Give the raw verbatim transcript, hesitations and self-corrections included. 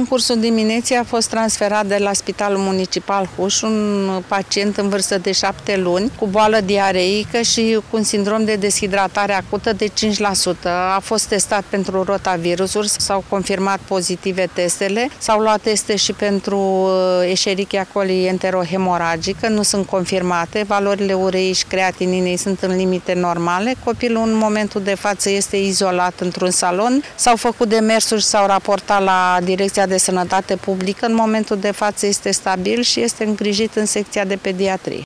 În cursul dimineții a fost transferat de la Spitalul Municipal Huș un pacient în vârstă de șapte luni cu boală diareică și cu un sindrom de deshidratare acută de cinci la sută. A fost testat pentru rotavirusuri, s-au confirmat pozitive testele, s-au luat teste și pentru Escherichia coli enterohemoragică, nu sunt confirmate, valorile ureii și creatininei sunt în limite normale. Copilul în momentul de față este izolat într-un salon, s-au făcut demersuri, s-au raportat la Direcția de Sănătate Publică, în momentul de față este stabil și este îngrijit în secția de pediatrie.